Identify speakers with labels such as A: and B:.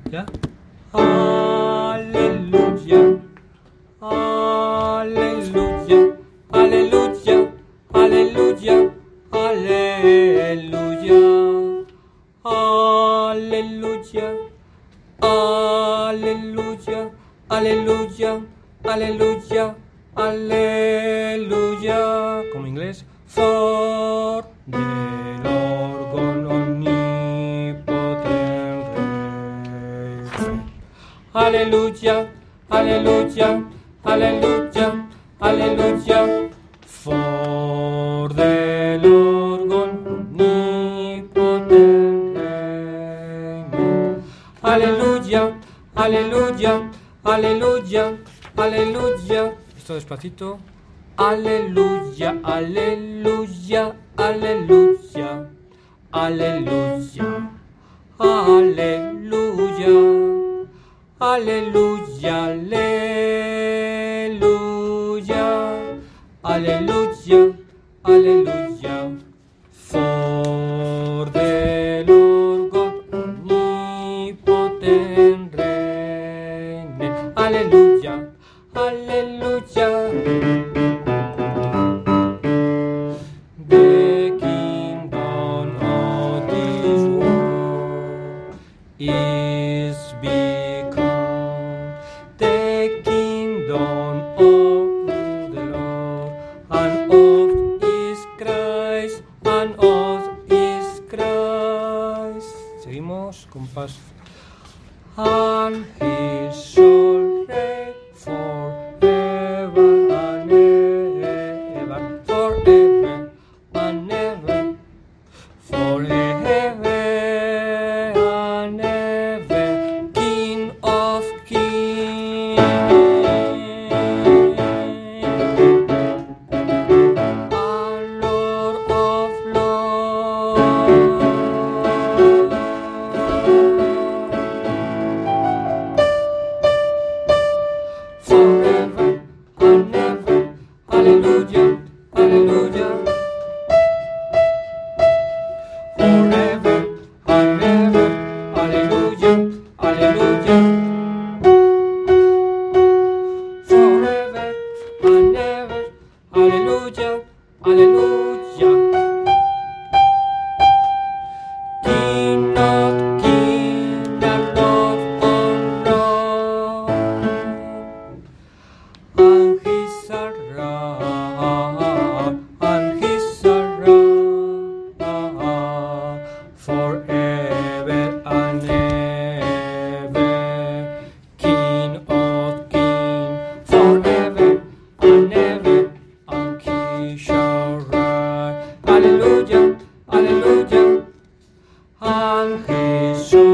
A: ¿Ya? Aleluya, aleluya, aleluya, aleluya, aleluya, aleluya, aleluya, aleluya, aleluya, aleluya. Como inglés, for del órgano omnipotente. Aleluya, aleluya, aleluya, aleluya, for del órgano omnipotente. Aleluya, aleluya, aleluya, aleluya. Esto despacito. Aleluya, aleluya, aleluya, aleluya, aleluya, aleluya, aleluya, aleluya, aleluya. For del órgano omnipotente. Aleluya, aleluya. The kingdom of this world is become the kingdom of the Lord, and of is Christ, and of is Christ. Seguimos con paso. And he shall reign forever and ever, forever and ever, forever and ever, King of kings and Lord of lords. Forever and ever, hallelujah, hallelujah. Forever and ever, hallelujah, hallelujah. Forever and ever, hallelujah, hallelujah. King of kings and Lord of lords. And he's around, and he's around, forever and ever, King of kings, forever and ever, and he shall reign. Hallelujah, hallelujah, and he shall